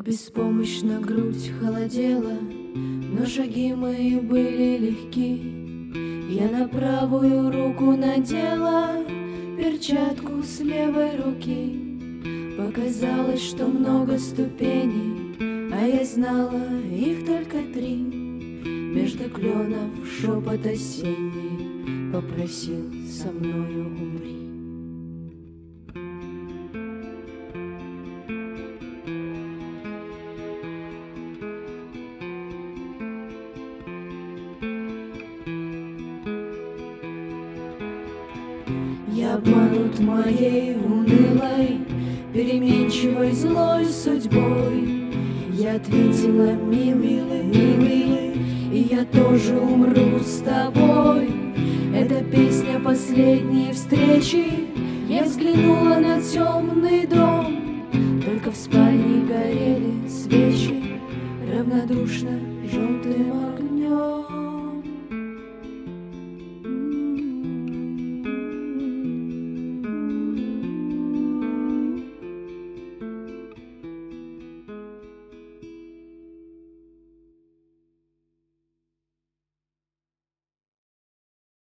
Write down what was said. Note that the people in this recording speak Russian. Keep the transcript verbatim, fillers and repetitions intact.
Беспомощно грудь холодела, но шаги мои были легки. Я на правую руку надела перчатку с левой руки. Показалось, что много ступеней, а я знала их только три. Между кленов шепот осенний попросил со мною умри. Я обманут моей унылой, переменчивой злой судьбой. Я ответила: милый, милый, и я тоже умру с тобой. Это песня последней встречи. Я взглянула на темный дом, только в спальне горели свечи равнодушно желтым огнем.